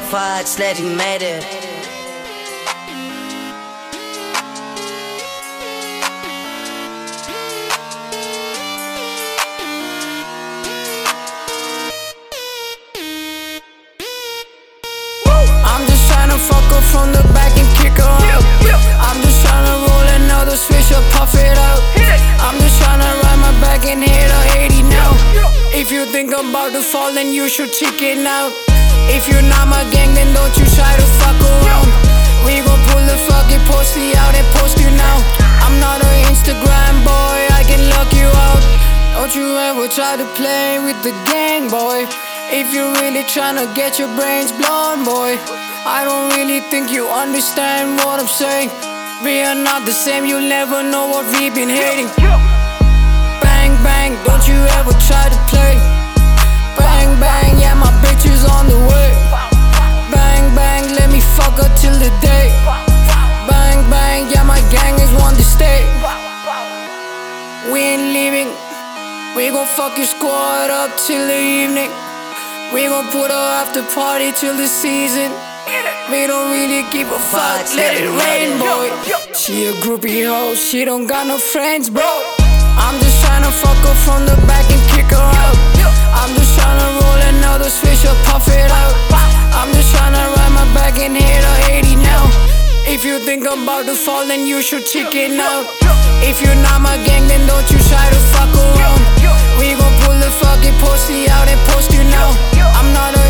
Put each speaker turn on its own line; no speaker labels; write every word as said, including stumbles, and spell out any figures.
far, slet ikke med det.
I'm just tryna fuck her from the back and kick her out. I'm just tryna roll another switch or puff it out. I'm just tryna ride my back and hit her eighty now. If you think I'm about to fall, then you should chicken out. If you're not my gang, then don't you try to fuck around. We gon' pull the fucking pussy out and post you now. I'm not an Instagram boy, I can lock you out. Don't you ever try to play with the gang, boy. If you're really tryna get your brains blown, boy, I don't really think you understand what I'm saying. We are not the same, you'll never know what we've been hating. Bang, bang, don't you ever try to play. Bang, bang, yeah, my bitch is on the way. Bang, bang, let me fuck her till the day. Bang, bang, yeah, my gang is one to stay. We ain't leaving, we gon' fuck your squad up till the evening. We gon' put her after party till the season. We don't really give a fuck, let it rain, boy. She a groupie hoe, she don't got no friends, bro. I'm just tryna fuck her from the back and kick her out. I'm just tryna roll another switch or puff it out. I'm just tryna ride my back and hit her eighty now. If you think I'm about to fall, then you should chicken out. If you're not my gang, then don't you try to fuck around. We gon' pull the fucking pussy out and post you now. I'm not a